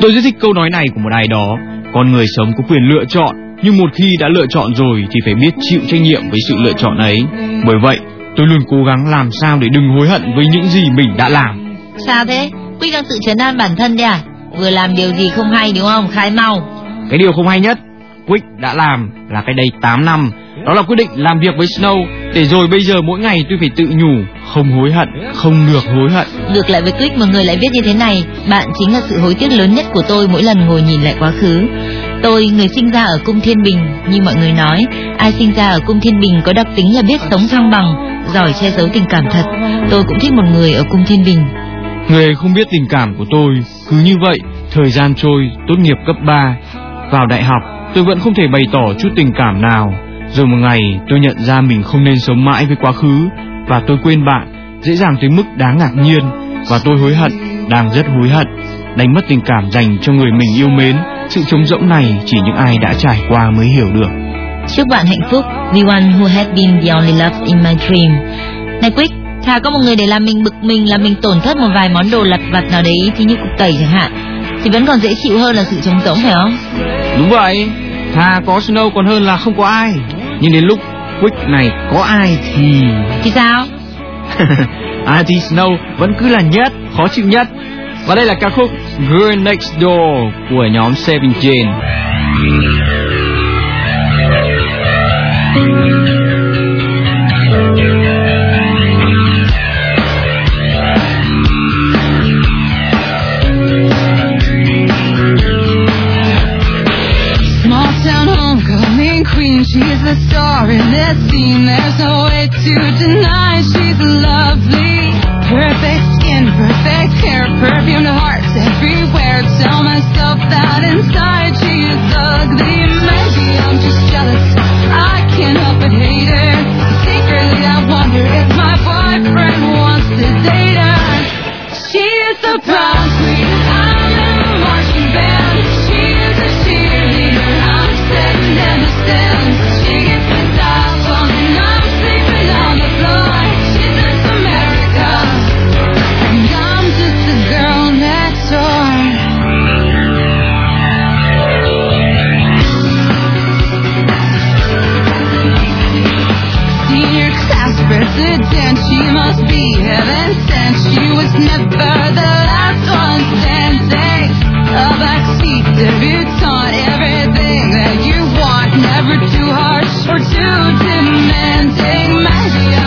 Tôi rất thích câu nói này của một ai đó: con người sống có quyền lựa chọn, nhưng một khi đã lựa chọn rồi thì phải biết chịu trách nhiệm với sự lựa chọn ấy. Bởi vậy, tôi luôn cố gắng làm sao để đừng hối hận với những gì mình đã làm. Sao thế? Quick đang tự trấn an bản thân đấy à? Vừa làm điều gì không hay đúng không? Khai mau. Cái điều không hay nhất Quick đã làm là cách đây 8 năm. Đó là quyết định làm việc với Snow, để rồi bây giờ mỗi ngày tôi phải tự nhủ không hối hận, không được hối hận. Ngược lại với Quick, một người lại viết như thế này: bạn chính là sự hối tiếc lớn nhất của tôi mỗi lần ngồi nhìn lại quá khứ. Tôi, người sinh ra ở cung Thiên Bình, như mọi người nói, ai sinh ra ở cung Thiên Bình có đặc tính là biết sống thăng bằng, giỏi che giấu tình cảm thật. Tôi cũng thích một người ở cung Thiên Bình. Người không biết tình cảm của tôi. Cứ như vậy, thời gian trôi, tốt nghiệp cấp 3, vào đại học, tôi vẫn không thể bày tỏ chút tình cảm nào. Rồi một ngày, tôi nhận ra mình không nên sống mãi với quá khứ, và tôi quên bạn, dễ dàng tới mức đáng ngạc nhiên. Và tôi hối hận, đang rất hối hận, đánh mất tình cảm dành cho người mình yêu mến. Sự trống rỗng này chỉ những ai đã trải qua mới hiểu được. Chúc bạn hạnh phúc, the one who had been the only love in my dream. Này Quick, thà có một người để làm mình bực mình, làm mình tổn thất một vài món đồ lặt vặt nào đấy, thì như cục tẩy chẳng hạn, thì vẫn còn dễ chịu hơn là sự trống rỗng, phải không? Đúng vậy, thà có Snow còn hơn là không có ai. Nhưng đến lúc Quick này có ai thì... Thì sao? Thì Snow vẫn cứ là nhất, khó chịu nhất. Và đây là ca khúc Girl Next Door của nhóm Seventeen. She's the star in this scene, there's no way to deny she's lovely. Perfect skin, perfect hair, perfumed hearts everywhere. Tell myself that inside she is ugly. Maybe I'm just jealous, I can't help but hate her. Secretly I wonder if my boyfriend wants to date her. She's the prom queen, I'm in the marching band. She is a cheerleader, I'm sitting in the stands. President, she must be heaven sent. She was never the last one standing. A backseat debutante, everything that you want, never too harsh or too demanding. Maybe